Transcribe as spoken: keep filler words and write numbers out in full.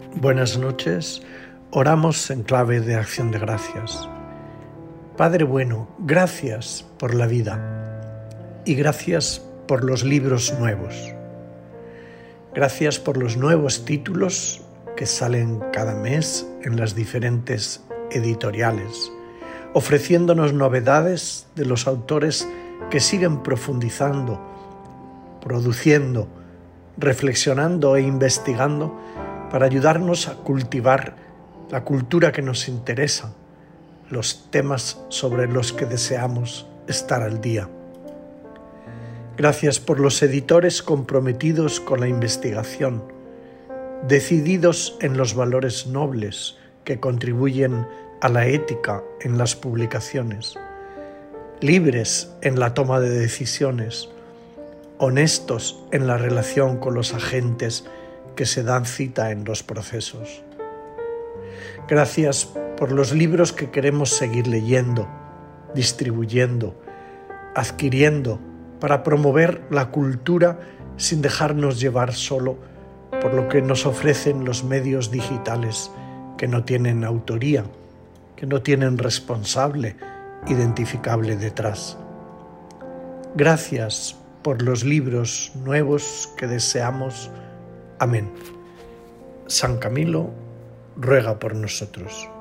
Buenas noches, oramos en clave de acción de gracias. Padre bueno, gracias por la vida y gracias por los libros nuevos. Gracias por los nuevos títulos que salen cada mes en las diferentes editoriales, ofreciéndonos novedades de los autores que siguen profundizando, produciendo, reflexionando e investigando para ayudarnos a cultivar la cultura que nos interesa, los temas sobre los que deseamos estar al día. Gracias por los editores comprometidos con la investigación, decididos en los valores nobles que contribuyen a la ética en las publicaciones, libres en la toma de decisiones, honestos en la relación con los agentes que se dan cita en los procesos. Gracias por los libros que queremos seguir leyendo, distribuyendo, adquiriendo para promover la cultura sin dejarnos llevar solo por lo que nos ofrecen los medios digitales que no tienen autoría, que no tienen responsable identificable detrás. Gracias por los libros nuevos que deseamos. Amén. San Camilo ruega por nosotros.